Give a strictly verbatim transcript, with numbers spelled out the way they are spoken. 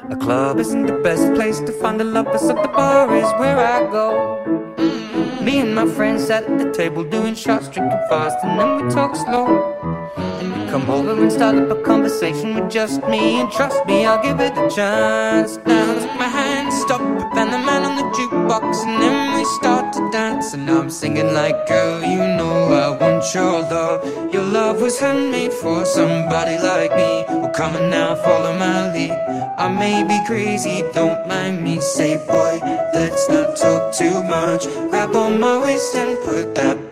A club isn't the best place to find the lovers, so the bar is where I go. Me and my friends sat at the table doing shots, drinking fast, and then we talk slow. Then we come over and start up a conversation with just me, and trust me, I'll give it a chance. Now take my hand, stop it, and the man on the jukebox, and then we start to dance. And I'm singing like, girl, you know I want your love. Your love was handmade for somebody like me. Well, come on now, follow my lead. I may be crazy, don't mind me. Say, boy, let's not talk too much. Grab on my waist and put that